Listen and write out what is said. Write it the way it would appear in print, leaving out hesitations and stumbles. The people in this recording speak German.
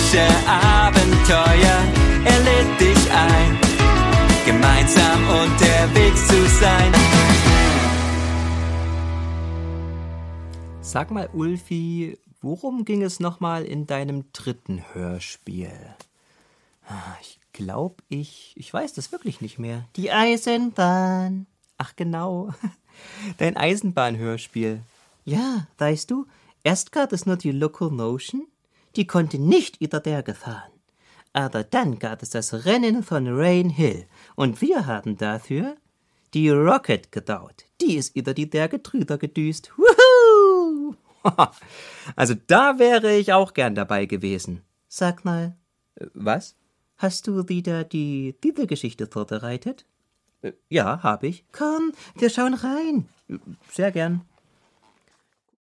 fantastische Abenteuer. Er lädt dich ein, gemeinsam unterwegs zu sein. Sag mal, Ulfi, worum ging es nochmal in deinem dritten Hörspiel? Ich glaube, ich weiß das wirklich nicht mehr. Die Eisenbahn. Ach genau, dein Eisenbahnhörspiel. Ja, weißt du, erst gab es nur die Locomotion, die konnte nicht über Berge fahren. Aber dann gab es das Rennen von Rain Hill und wir haben dafür die Rocket gebaut. Die ist über die Berge drüber gedüst. Wuhu! Also da wäre ich auch gern dabei gewesen. Sag mal. Was? Hast du wieder die Bibelgeschichte vorbereitet? Ja, habe ich. Komm, wir schauen rein. Sehr gern.